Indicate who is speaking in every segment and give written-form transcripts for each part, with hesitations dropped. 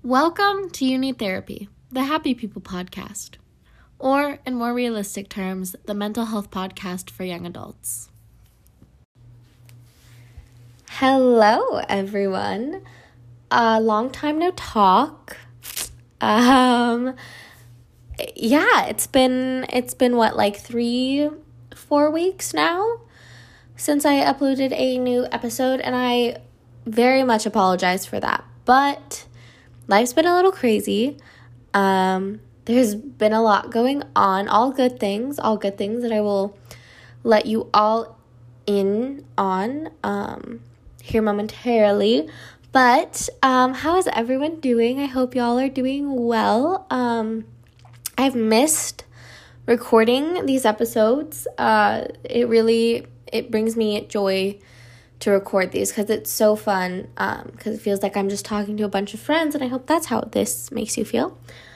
Speaker 1: Welcome to You Need Therapy, the Happy People podcast, or in more realistic terms, the mental health podcast for young adults.
Speaker 2: Hello, everyone. Long time no talk. It's been what, like 3-4 weeks now since I uploaded a new episode, and I very much apologize for that, but life's been a little crazy. There's been a lot going on, all good things that I will let you all in on here momentarily. But how is everyone doing? I hope y'all are doing well. I've missed recording these episodes. It brings me joy to record these because it's so fun, because it feels like I'm just talking to a bunch of friends, and I hope that's how this makes you feel.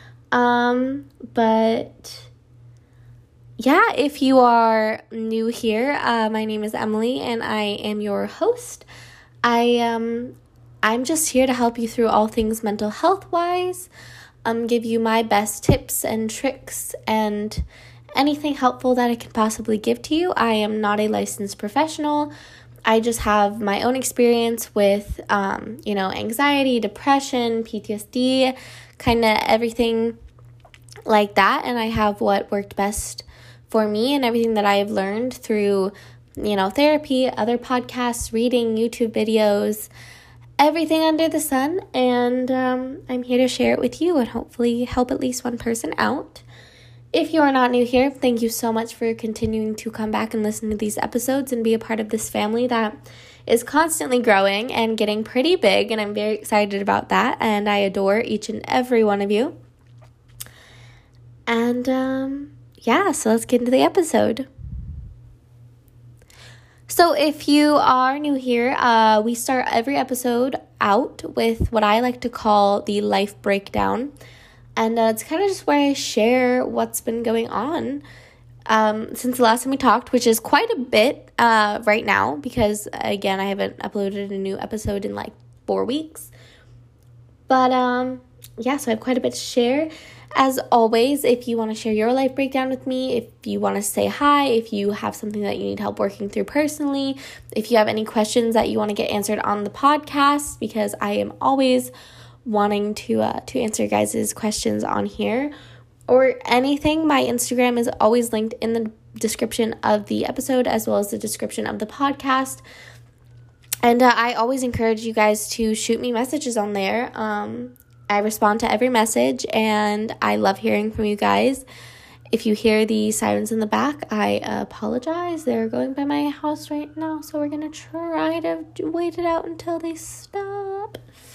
Speaker 2: But yeah, if you are new here, my name is Emily and I am your host. I'm just here to help you through all things mental health wise, give you my best tips and tricks and anything helpful that I can possibly give to you. I am not a licensed professional. I just have my own experience with, anxiety, depression, PTSD, kind of everything like that. And I have what worked best for me and everything that I have learned through, therapy, other podcasts, reading, YouTube videos, everything under the sun. And I'm here to share it with you and hopefully help at least one person out. If you are not new here, thank you so much for continuing to come back and listen to these episodes and be a part of this family that is constantly growing and getting pretty big, and I'm very excited about that, and I adore each and every one of you. And so let's get into the episode. So if you are new here, we start every episode out with what I like to call the life breakdown. And it's kind of just where I share what's been going on since the last time we talked, which is quite a bit right now because, again, I haven't uploaded a new episode in like 4 weeks. But, so I have quite a bit to share. As always, if you want to share your life breakdown with me, if you want to say hi, if you have something that you need help working through personally, if you have any questions that you want to get answered on the podcast, because I am always wanting to answer your guys' questions on here or anything, my Instagram is always linked in the description of the episode as well as the description of the podcast. And I always encourage you guys to shoot me messages on there. I respond to every message and I love hearing from you guys. If you hear the sirens in the back, I apologize. They're going by my house right now, so we're going to try to wait it out until they stop.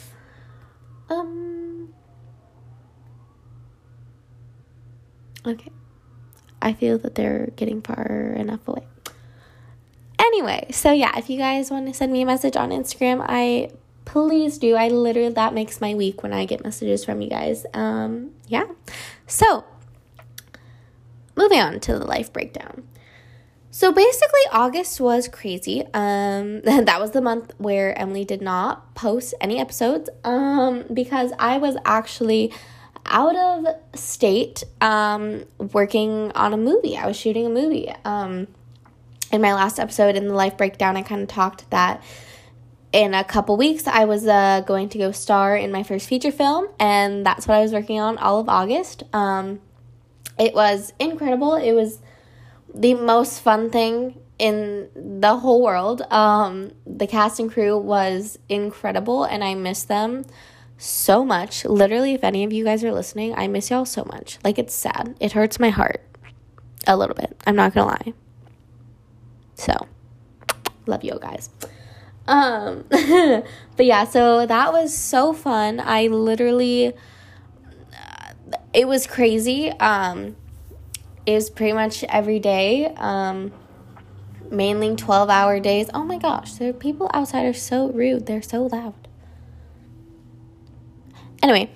Speaker 2: Okay. I feel that they're getting far enough away. Anyway, so yeah, if you guys want to send me a message on Instagram, please do. That makes my week when I get messages from you guys. So, moving on to the life breakdown. So basically, August was crazy. That was the month where Emily did not post any episodes because I was actually out of state working on a movie. I was shooting a movie. In my last episode in the life breakdown, I kind of talked that in a couple weeks, I was going to go star in my first feature film, and that's what I was working on all of August. It was incredible. It was the most fun thing in the whole world. The cast and crew was incredible, and I miss them so much. Literally, if any of you guys are listening, I miss y'all so much. Like, it's sad. It hurts my heart a little bit. I'm not gonna lie. So, love you guys. But yeah, so that was so fun. I literally, it was crazy. It was pretty much every day, mainly 12-hour days. Oh my gosh, the people outside are so rude. They're so loud. Anyway,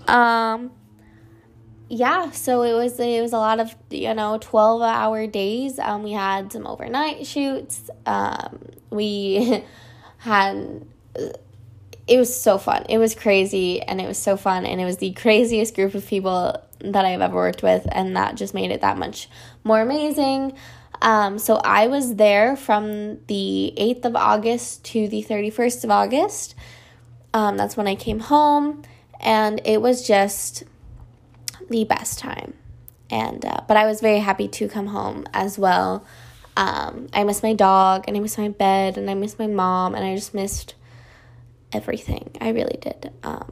Speaker 2: so it was a lot of, 12-hour days. We had some overnight shoots. We had it was so fun. It was crazy, and it was so fun, and it was the craziest group of people that I've ever worked with, and that just made it that much more amazing. So I was there from the 8th of August to the 31st of August. That's when I came home, and it was just the best time. And but I was very happy to come home as well. I missed my dog, and I missed my bed, and I missed my mom, and I just missed everything. I really did.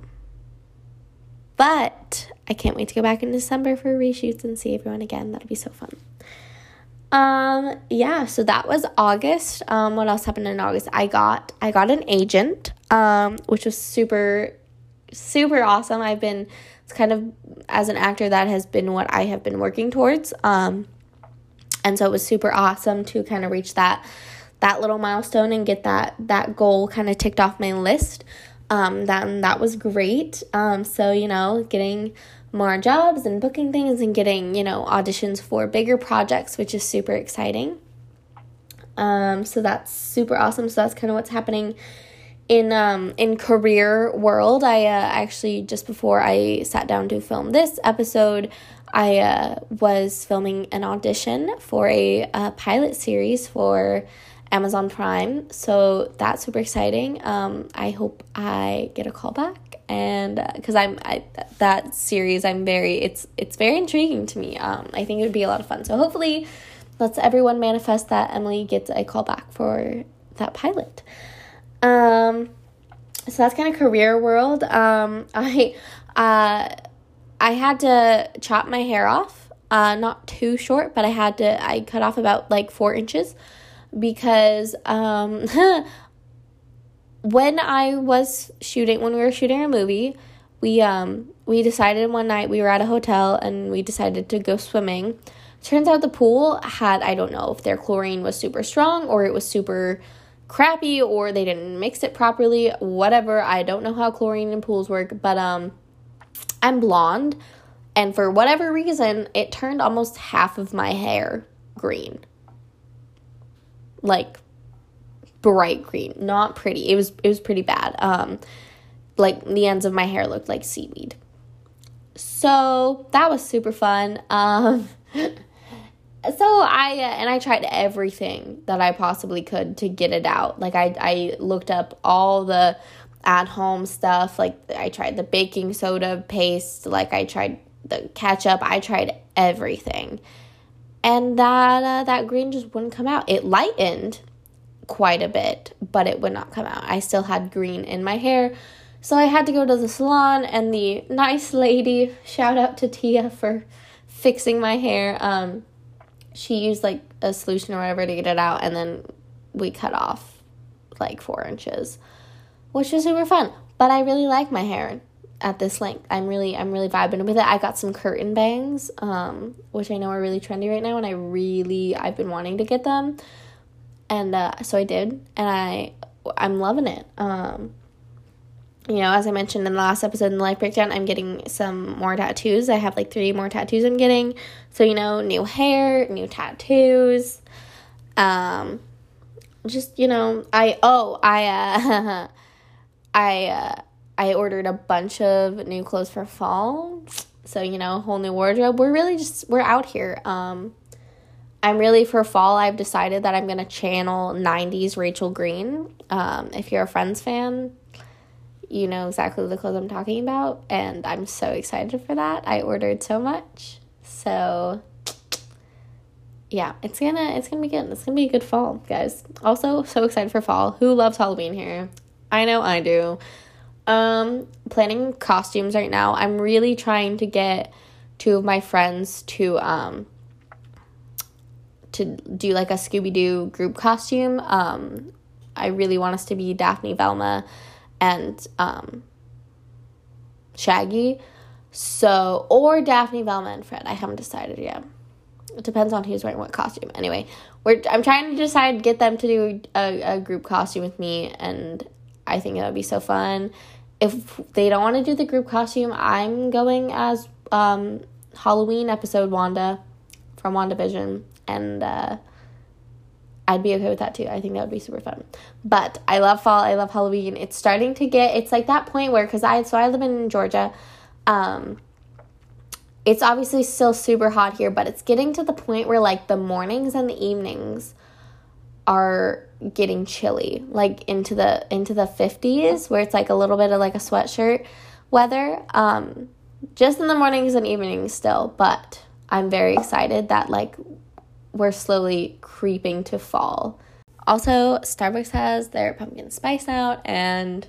Speaker 2: But I can't wait to go back in December for reshoots and see everyone again. That'll be so fun. Yeah, so that was August. What else happened in August? I got an agent, which was super, super awesome. It's kind of, as an actor, that has been what I have been working towards. And so it was super awesome to kind of reach that little milestone and get that goal kind of ticked off my list. That was great. So, getting more jobs and booking things and getting, auditions for bigger projects, which is super exciting. So that's super awesome. So that's kind of what's happening in career world. I actually, just before I sat down to film this episode, I was filming an audition for a pilot series for Amazon Prime, so that's super exciting. I hope I get a call back, and because that series, it's very intriguing to me. I think it would be a lot of fun. So hopefully, let's everyone manifest that Emily gets a call back for that pilot. So that's kind of career world. I had to chop my hair off, not too short, but I cut off about like 4 inches. Because when we were shooting a movie, we decided one night, we were at a hotel and we decided to go swimming. Turns out the pool had, I don't know if their chlorine was super strong or it was super crappy or they didn't mix it properly, whatever. I don't know how chlorine in pools work, but I'm blonde, and for whatever reason, it turned almost half of my hair green. Like bright green, not pretty. It was pretty bad. Like the ends of my hair looked like seaweed. So that was super fun. So I tried everything that I possibly could to get it out. Like I looked up all the at-home stuff. Like I tried the baking soda paste. Like I tried the ketchup. I tried everything. And that green just wouldn't come out. It lightened quite a bit, but it would not come out. I still had green in my hair. So I had to go to the salon, and the nice lady, shout out to Tia for fixing my hair. She used like a solution or whatever to get it out, and then we cut off like 4 inches, which was super fun. But I really like my hair at this length. I'm really vibing with it. I got some curtain bangs, which I know are really trendy right now, and I've been wanting to get them, and so I did, and I'm loving it. As I mentioned in the last episode in the life breakdown, I'm getting some more tattoos. I have like 3 more tattoos I'm getting. So, new hair, new tattoos. I ordered a bunch of new clothes for fall. So, whole new wardrobe. We're out here. I'm really, for fall, I've decided that I'm going to channel 90s Rachel Green. If you're a Friends fan, you know exactly the clothes I'm talking about, and I'm so excited for that. I ordered so much. So yeah, it's gonna be good. It's gonna be a good fall, guys. Also, so excited for fall. Who loves Halloween here? I know I do. Planning costumes right now. I'm really trying to get 2 of my friends to do like a Scooby-Doo group costume. I really want us to be Daphne, Velma, and Shaggy. Or Daphne, Velma, and Fred. I haven't decided yet. It depends on who's wearing what costume. Anyway, I'm trying to decide, get them to do a group costume with me, and I think that would be so fun. If they don't want to do the group costume, I'm going as Halloween episode Wanda from WandaVision, and I'd be okay with that too. I think that would be super fun. But I love fall. I love Halloween. It's starting to get, it's like that point where, I live in Georgia. It's obviously still super hot here, but it's getting to the point where like the mornings and the evenings are getting chilly, like into the 50s, where it's like a little bit of like a sweatshirt weather. Just in the mornings and evenings still, but I'm very excited that like we're slowly creeping to fall. Also, Starbucks has their pumpkin spice out, and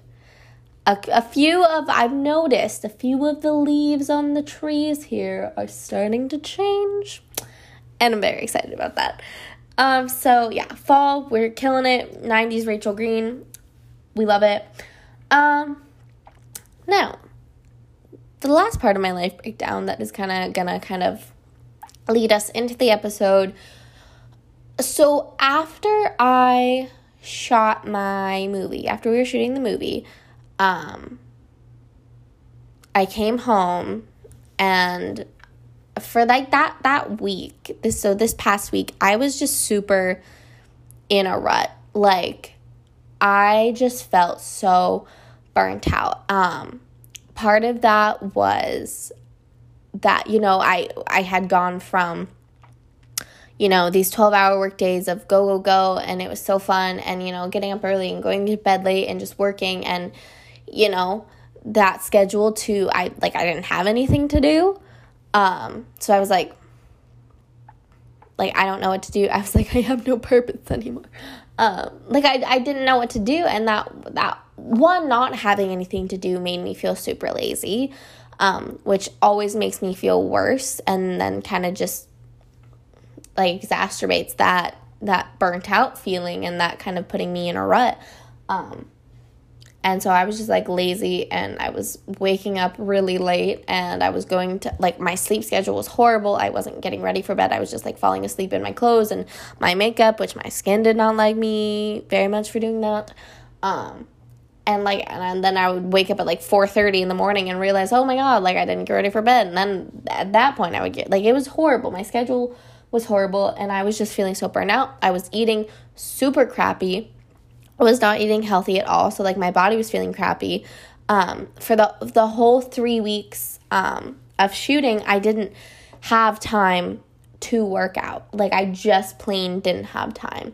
Speaker 2: I've noticed a few of the leaves on the trees here are starting to change, and I'm very excited about that. So yeah, fall, we're killing it. 90s Rachel Green, we love it. Now, the last part of my life breakdown that is gonna lead us into the episode. So after I shot my movie, after we were shooting the movie, I came home, and for like that week, this past week, I was just super in a rut. Like, I just felt so burnt out. Part of that was that, you know, I had gone from, you know, these 12-hour work days of go, and it was so fun, and, you know, getting up early and going to bed late and just working, and, you know, that schedule to, I didn't have anything to do. So I was like, I don't know what to do. I was like, I have no purpose anymore. I didn't know what to do, and that one, not having anything to do made me feel super lazy, which always makes me feel worse, and then kind of just like exacerbates that burnt out feeling, and that kind of putting me in a rut. And so I was just like lazy, and I was waking up really late, and I was going to, like, my sleep schedule was horrible. I wasn't getting ready for bed. I was just like falling asleep in my clothes and my makeup, which my skin did not like me very much for doing that. And then I would wake up at like 4:30 in the morning and realize, oh my God, like I didn't get ready for bed. And then at that point I would get, like, it was horrible. My schedule was horrible, and I was just feeling so burnt out. I was eating super crappy. I was not eating healthy at all, so like my body was feeling crappy. For the whole 3 weeks of shooting, I didn't have time to work out. Like, I just plain didn't have time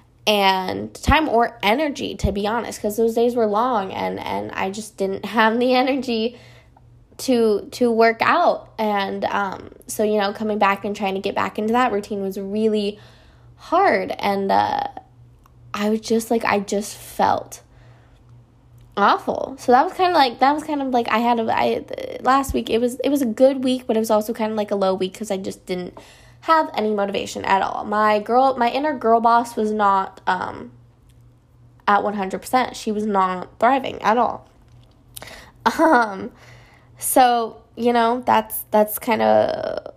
Speaker 2: or energy, to be honest, because those days were long, and I just didn't have the energy to work out. And so, you know, coming back and trying to get back into that routine was really hard, and I just felt awful. So that was kind of like last week, it was a good week, but it was also kind of like a low week because I just didn't have any motivation at all. My inner girl boss was not at 100%. She was not thriving at all. So, you know, that's kind of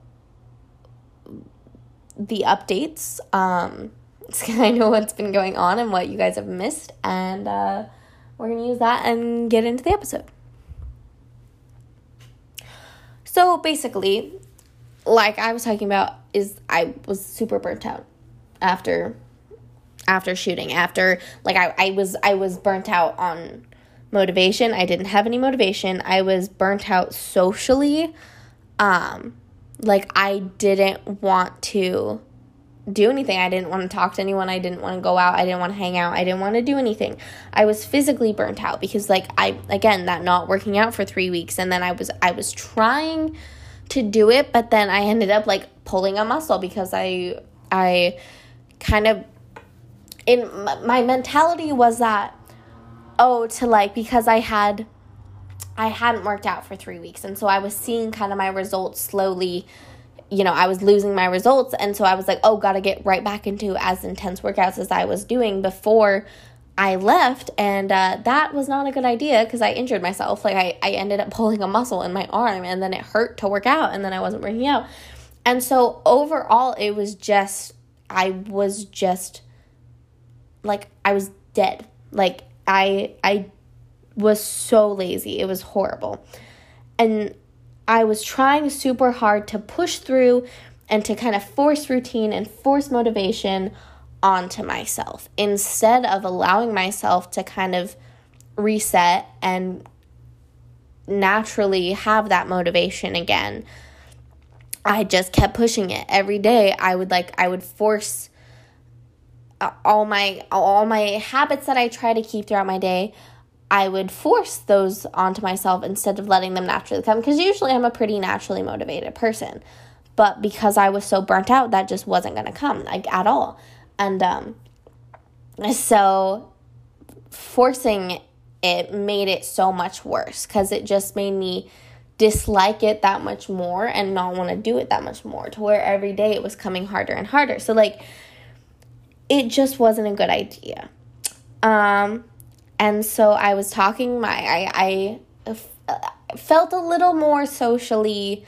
Speaker 2: the updates. It's kind of what's been going on and what you guys have missed, and we're going to use that and get into the episode. So basically, like I was talking about, is I was super burnt out after shooting. I was burnt out on motivation. I didn't have any motivation. I was burnt out socially. I didn't want to do anything. I didn't want to talk to anyone. I didn't want to go out. I didn't want to hang out. I didn't want to do anything. I was physically burnt out because that not working out for 3 weeks, and then I was trying to do it, but then I ended up like pulling a muscle because I kind of, in my mentality was that, because I hadn't worked out for 3 weeks, and so I was seeing kind of my results slowly. You know, I was losing my results, and so I was like, gotta get right back into as intense workouts as I was doing before I left, and that was not a good idea because I injured myself. Like, I ended up pulling a muscle in my arm, and then it hurt to work out, and then I wasn't working out. And so overall, I was dead. Like, I was so lazy. It was horrible. And I was trying super hard to push through and to kind of force routine and force motivation onto myself instead of allowing myself to kind of reset and naturally have that motivation again. I just kept pushing it every day. I would force all my habits that I try to keep throughout my day. I would force those onto myself instead of letting them naturally come, because usually I'm a pretty naturally motivated person. But because I was so burnt out, that just wasn't going to come, like, at all. And so forcing it made it so much worse, because it just made me dislike it that much more and not want to do it that much more, to where every day it was coming harder and harder. So, like, it just wasn't a good idea. And so I was talking, I felt a little more socially,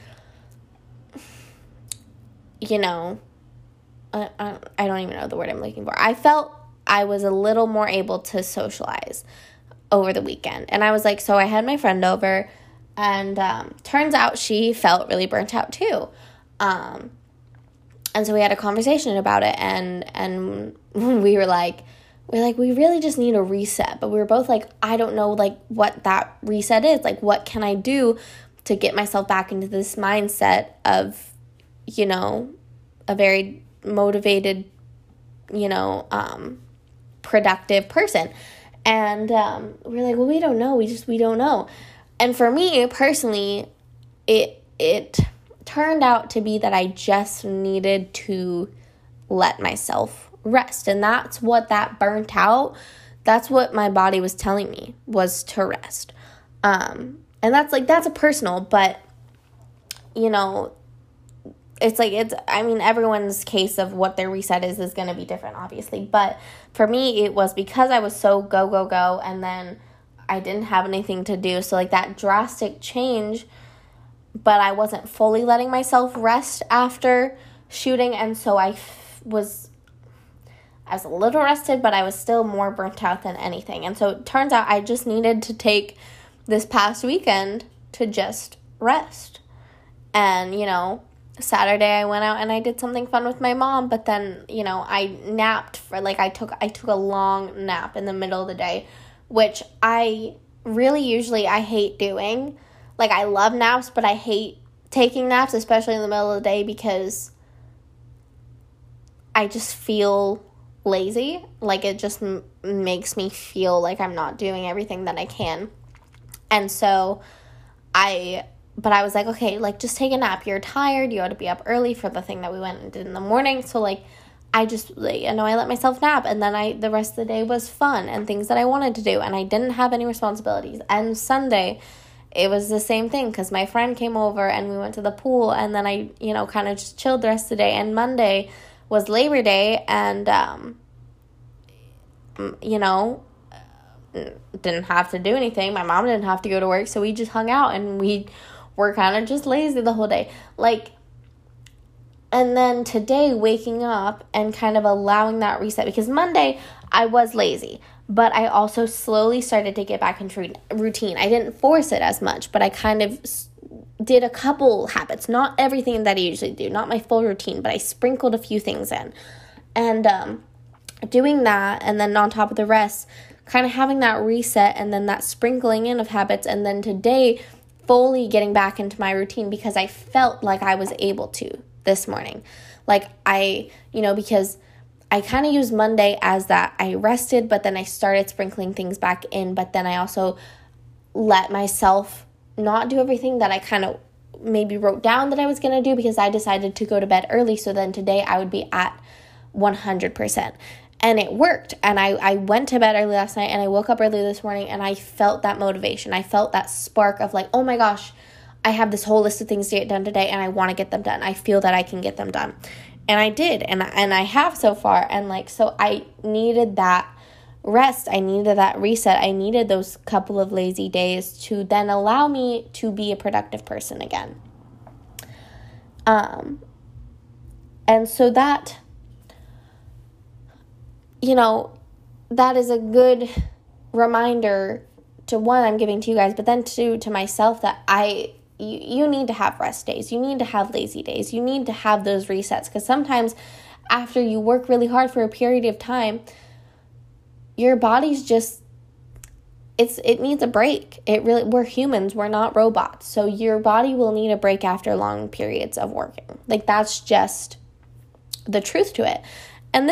Speaker 2: you know, I don't even know the word I'm looking for. I felt I was a little more able to socialize over the weekend. And I was like, so I had my friend over, and turns out she felt really burnt out too. And so we had a conversation about it, and we were like, we really just need a reset. But we were both like, I don't know, like, what that reset is. Like, what can I do to get myself back into this mindset of, you know, a very motivated, you know, productive person. And we're like, well, we don't know. We don't know. And for me personally, it turned out to be that I just needed to let myself rest. And that's what that burnt out, that's what my body was telling me, was to rest. And that's a personal, but, you know, everyone's case of what their reset is going to be different, obviously. But for me, it was because I was so go, and then I didn't have anything to do. So, like, that drastic change, but I wasn't fully letting myself rest after shooting. And so I was a little rested, but I was still more burnt out than anything. And so it turns out I just needed to take this past weekend to just rest. And, you know, Saturday I went out and I did something fun with my mom, but then, you know, I napped for, like, I took a long nap in the middle of the day, which I hate doing. Like, I love naps, but I hate taking naps, especially in the middle of the day, because I just feel lazy. Like, it just makes me feel like I'm not doing everything that I can. And so but I was like, okay, like, just take a nap. You're tired. You ought to be up early for the thing that we went and did in the morning. So, like, I just, like, you know, I let myself nap, and then the rest of the day was fun and things that I wanted to do, and I didn't have any responsibilities. And Sunday, it was the same thing, because my friend came over and we went to the pool, and then I, you know, kind of just chilled the rest of the day. And Monday was Labor Day, and, you know, didn't have to do anything. My mom didn't have to go to work, so we just hung out, and we were kind of just lazy the whole day. Like, and then today, waking up and kind of allowing that reset, because Monday I was lazy, but I also slowly started to get back into routine. I didn't force it as much, but I kind of did a couple habits, not everything that I usually do, not my full routine, but I sprinkled a few things in. And doing that, and then on top of the rest, kind of having that reset, and then that sprinkling in of habits, and then today fully getting back into my routine, because I felt like I was able to this morning. Like, because I kind of used Monday as that I rested, but then I started sprinkling things back in, but then I also let myself not do everything that I kind of maybe wrote down that I was going to do, because I decided to go to bed early, so then today I would be at 100%. And it worked. And I went to bed early last night, and I woke up early this morning, and I felt that motivation. I felt that spark of, like, oh my gosh, I have this whole list of things to get done today, and I want to get them done. I feel that I can get them done. And I did. And I have so far. And, like, so I needed that rest. I needed that reset. I needed those couple of lazy days to then allow me to be a productive person again. And so that, you know, that is a good reminder to, one, I'm giving to you guys, but then two, to myself, that you need to have rest days. You need to have lazy days. You need to have those resets, because sometimes after you work really hard for a period of time, your body's just, it needs a break. We're humans, we're not robots. So your body will need a break after long periods of working. Like, that's just the truth to it. And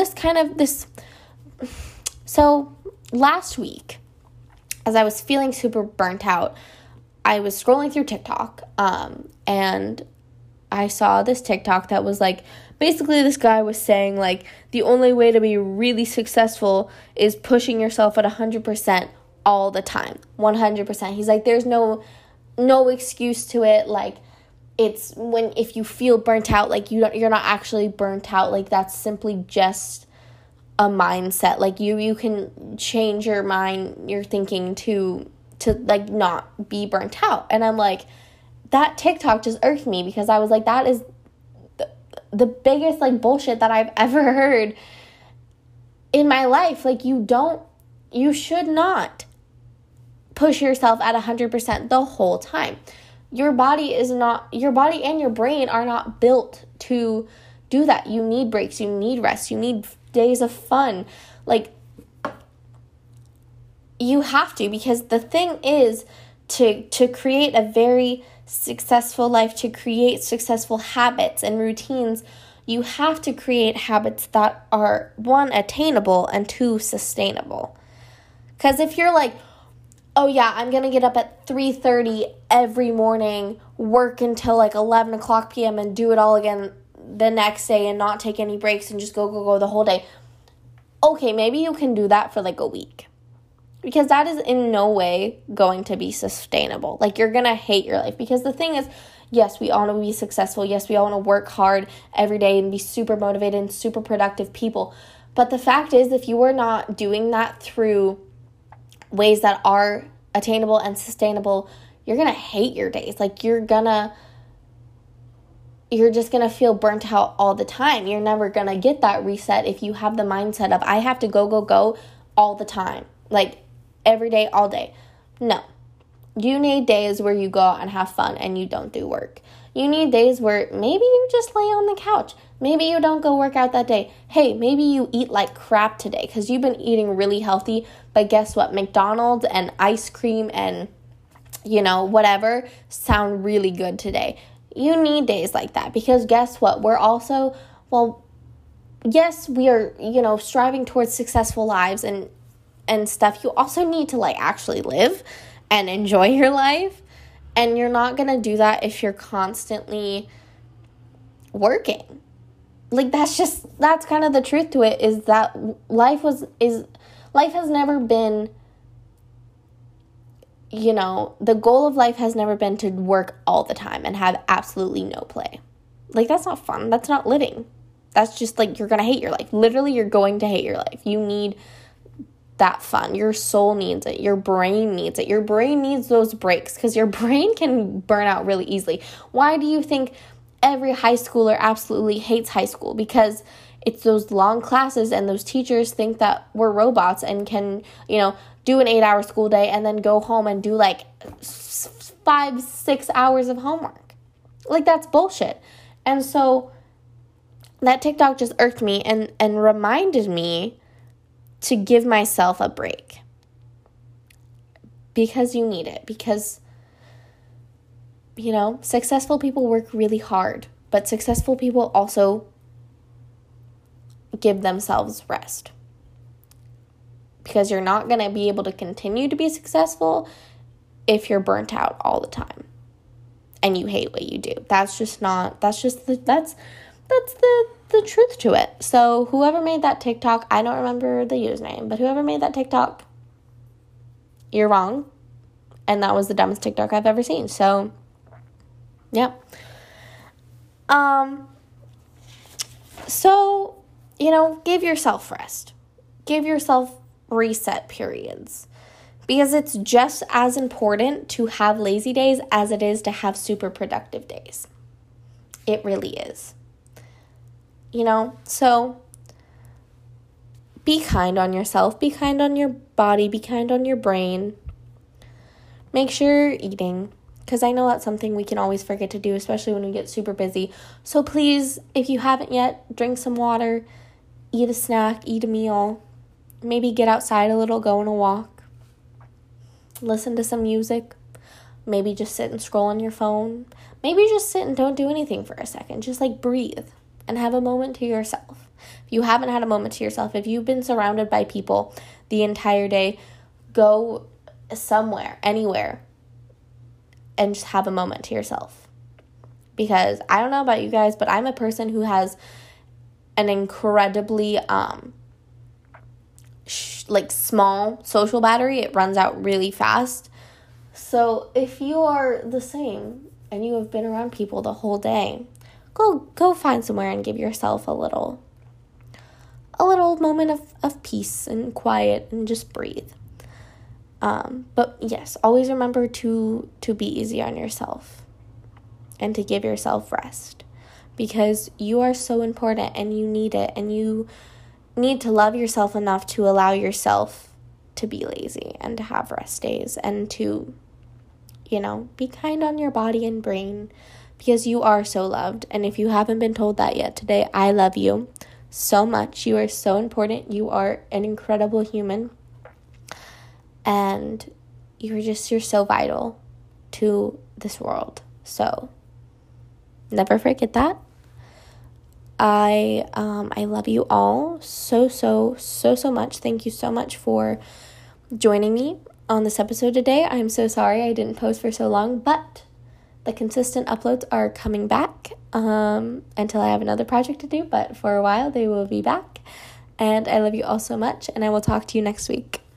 Speaker 2: so last week, as I was feeling super burnt out, I was scrolling through TikTok, and I saw this TikTok that was like, basically this guy was saying, like, the only way to be really successful is pushing yourself at 100% all the time, 100%. He's like, there's no excuse to it. Like, it's if you feel burnt out, like, you're not actually burnt out. Like, that's simply just a mindset. Like, you can change your mind, your thinking to like not be burnt out. And I'm like, that TikTok just irked me, because I was like, that is the biggest like bullshit that I've ever heard in my life. Like, you should not push yourself at 100% the whole time. Your body and your brain are not built to do that. You need breaks, you need rest, you need days of fun. Like, you have to, because the thing is to create a very successful life, to create successful habits and routines, you have to create habits that are, 1, attainable, and 2, sustainable. Because if you're like, oh yeah, I'm going to get up at 3:30 every morning, work until like 11 o'clock p.m. and do it all again the next day and not take any breaks and just go the whole day. Okay, maybe you can do that for like a week. Because that is in no way going to be sustainable. Like, you're going to hate your life. Because the thing is, yes, we all want to be successful. Yes, we all want to work hard every day and be super motivated and super productive people. But the fact is, if you are not doing that through ways that are attainable and sustainable, you're going to hate your days. Like, you're just going to feel burnt out all the time. You're never going to get that reset if you have the mindset of, I have to go all the time. Like, every day, all day. No. You need days where you go out and have fun and you don't do work. You need days where maybe you just lay on the couch. Maybe you don't go work out that day. Hey, maybe you eat like crap today because you've been eating really healthy, but guess what? McDonald's and ice cream and, whatever sound really good today. You need days like that, because guess what? We're also, yes, we are, striving towards successful lives and stuff. You also need to like actually live and enjoy your life. And you're not going to do that if you're constantly working. Like, that's kind of the truth to it, is that life has never been, the goal of life has never been to work all the time and have absolutely no play. Like, that's not fun. That's not living. That's just like, you're going to hate your life. Literally, you're going to hate your life. You need that fun. Your soul needs it. Your brain needs it. Your brain needs those breaks, because your brain can burn out really easily. Why do you think every high schooler absolutely hates high school? Because it's those long classes, and those teachers think that we're robots and can, do an 8-hour school day and then go home and do like 5-6 hours of homework. Like, that's bullshit. And so that TikTok just irked me and reminded me to give myself a break, because you need it. Because, successful people work really hard, but successful people also give themselves rest, because you're not going to be able to continue to be successful if you're burnt out all the time and you hate what you do. That's the truth to it. So whoever made that TikTok, I don't remember the username, but whoever made that TikTok, you're wrong. And that was the dumbest TikTok I've ever seen. So, yeah. So, give yourself rest. Give yourself reset periods. Because it's just as important to have lazy days as it is to have super productive days. It really is. So be kind on yourself, be kind on your body, be kind on your brain. Make sure you're eating. because I know that's something we can always forget to do, especially when we get super busy. So please, if you haven't yet, drink some water, eat a snack, eat a meal, maybe get outside a little, go on a walk, listen to some music, maybe just sit and scroll on your phone, maybe just sit and don't do anything for a second, just like breathe and have a moment to yourself. If you haven't had a moment to yourself, if you've been surrounded by people the entire day, go somewhere, anywhere, and just have a moment to yourself. Because I don't know about you guys, but I'm a person who has an incredibly small social battery. It runs out really fast. So if you are the same and you have been around people the whole day, go find somewhere and give yourself a little moment of peace and quiet and just breathe. But yes, always remember to be easy on yourself and to give yourself rest, because you are so important and you need it, and you need to love yourself enough to allow yourself to be lazy and to have rest days and to, be kind on your body and brain, because you are so loved. And if you haven't been told that yet today, I love you so much. You are so important. You are an incredible human. And you're so vital to this world. So never forget that. I love you all so much. Thank you so much for joining me on this episode today. I'm so sorry I didn't post for so long, but the consistent uploads are coming back until I have another project to do. But for a while, they will be back. And I love you all so much, and I will talk to you next week.